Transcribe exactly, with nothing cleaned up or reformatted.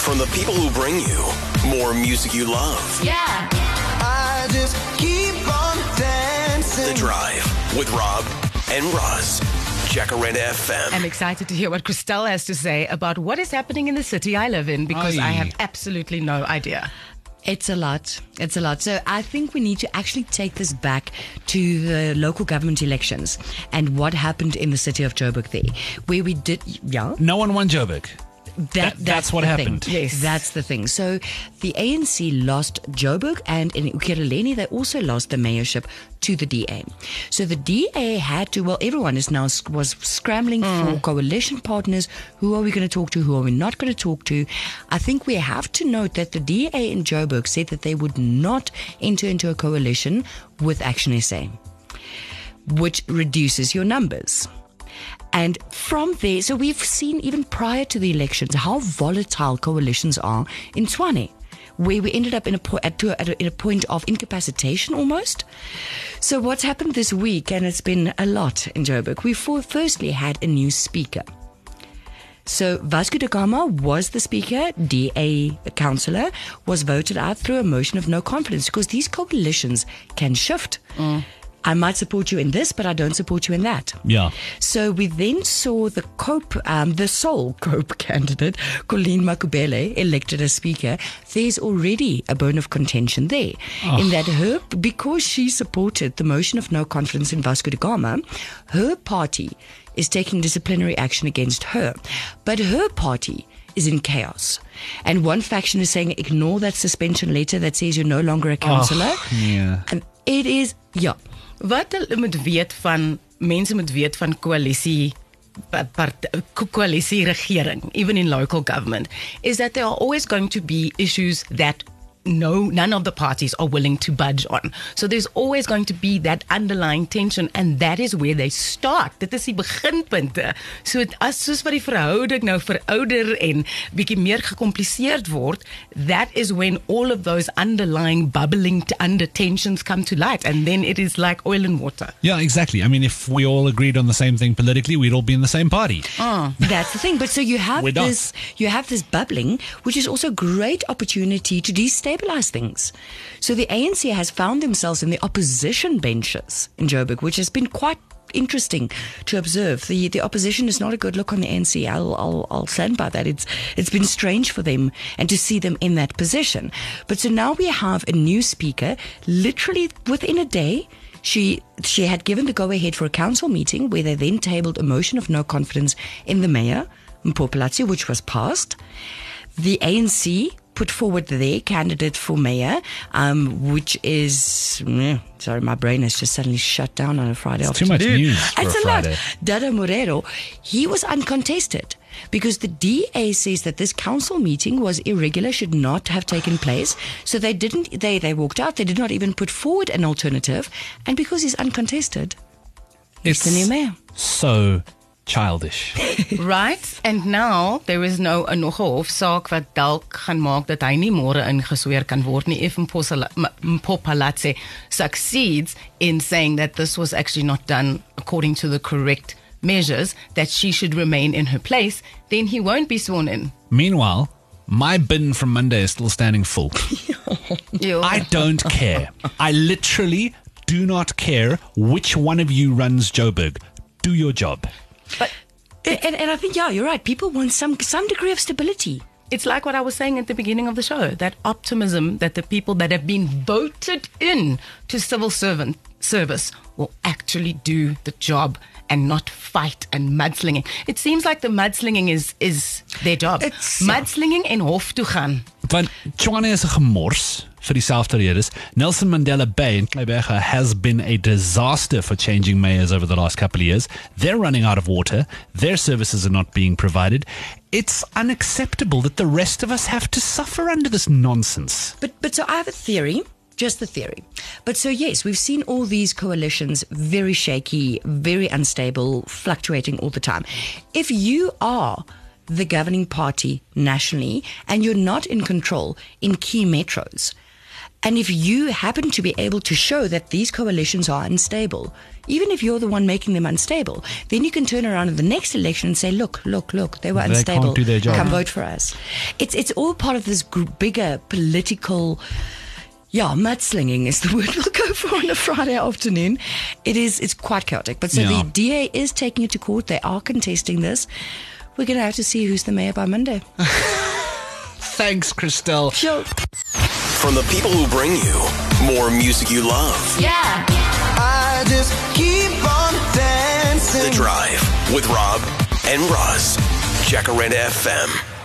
From the people who bring you more music you love. Yeah. I just keep on dancing. The Drive with Rob and Roz. Jacaranda F M. I'm excited to hear what Christelle has to say about what is happening in the city I live in, because Aye. I have absolutely no idea. It's a lot. It's a lot. So I think we need to actually take this back to the local government elections and what happened in the city of Joburg there, where we did, yeah. No one won Joburg. That, That- that's what the happened. Thing. Yes. That's the thing. So the A N C lost Joburg, and in Ekurhuleni they also lost the mayorship to the D A. So the D A had to, well, everyone is now was scrambling mm. for coalition partners. Who are we going to talk to? Who are we not going to talk to? I think we have to note that the D A in Joburg said that they would not enter into a coalition with Action S A, which reduces your numbers. And from there, so we've seen even prior to the elections how volatile coalitions are in Tshwane, where we ended up in a, po- at, to, at a, in a point of incapacitation almost. So what's happened this week, and it's been a lot in Joburg, we for, firstly had a new speaker. So Vasco da Gama was the speaker, D A councillor, was voted out through a motion of no confidence, because these coalitions can shift. Mm. I might support you in this, but I don't support you in that. Yeah. So we then saw the COPE, um, the sole COPE candidate, Colleen Makubele, elected as speaker. There's already a bone of contention there, oh. in that her, because she supported the motion of no confidence in Vasco da Gama, her party is taking disciplinary action against her. But her party is in chaos. And one faction is saying, ignore that suspension letter that says you're no longer a councillor. Oh, yeah. And it is, yeah. Wat hulle moet weet van, mense moet weet van koalisie, koalisie regering, even in local government, is that there are always going to be issues that no, none of the parties are willing to budge on. So there's always going to be that underlying tension, and that is where they start. Dit is die beginpunte. So as soos wat die verhouding nou verouder en bietjie meer gecompliseerd word, that is when all of those underlying bubbling to under tensions come to light, and then it is like oil and water. Yeah, exactly. I mean, if we all agreed on the same thing politically, we'd all be in the same party. Oh. That's the thing. But so you have We're this, you have this bubbling, which is also a great opportunity to destabilize things. So the A N C has found themselves in the opposition benches in Joburg, which has been quite interesting to observe. The the opposition is not a good look on the A N C. I'll I'll I'll stand by that. It's it's been strange for them and to see them in that position. But so now we have a new speaker. Literally within a day, she she had given the go ahead for a council meeting where they then tabled a motion of no confidence in the mayor, Mpho Phalatse, which was passed. The A N C put forward their candidate for mayor, um, which is, mm, sorry, my brain has just suddenly shut down on a Friday It's afternoon. too much news for It's a a Friday. lot. Dada Morero, he was uncontested because the D A says that this council meeting was irregular, should not have taken place. So they didn't, they, they walked out. They did not even put forward an alternative. And because he's uncontested, It's the new mayor. So childish. Right? And now there is nou 'n nog 'n hofsaak wat dalk gaan maak dat hy nie môre ingesweer kan word nie if Mpho Phalatse succeeds in saying that this was actually not done according to the correct measures, that she should remain in her place, then he won't be sworn in. Meanwhile, my bin from Monday is still standing full. I don't care. I literally do not care which one of you runs Joburg. Do your job. But And, and, and I think, yeah, you're right. People want some some degree of stability. it's like what I was saying at the beginning of the show, that optimism that the people that have been voted in to civil servant service will actually do the job and not fight and mudslinging. It seems like the mudslinging is is their job. It's- mudslinging en hof toe gaan. Want Tshwane is 'n gemors vir dieselfde redes. Nelson Mandela Bay in Kleiberga has been a disaster for changing mayors over the last couple of years. They're running out of water. Their services are not being provided. It's unacceptable that the rest of us have to suffer under this nonsense. But but so I have a theory, just the theory. But so yes, we've seen all these coalitions very shaky, very unstable, fluctuating all the time. If you are the governing party nationally and you're not in control in key metros, And if you happen to be able to show that these coalitions are unstable, even if you're the one making them unstable, then you can turn around in the next election and say, look, look, look, they were They unstable. can't do their job. Come vote for us. It's it's all part of this gr- bigger political, yeah, mudslinging is the word we'll go for on a Friday afternoon. It is, it's quite chaotic. But so Yeah. the D A is taking it to court. They are contesting this. We're going to have to see who's the mayor by Monday. Thanks, Christelle. Sure. From the people who bring you more music you love. I just keep on dancing. The Drive with Rob and Roz. Jacaranda F M.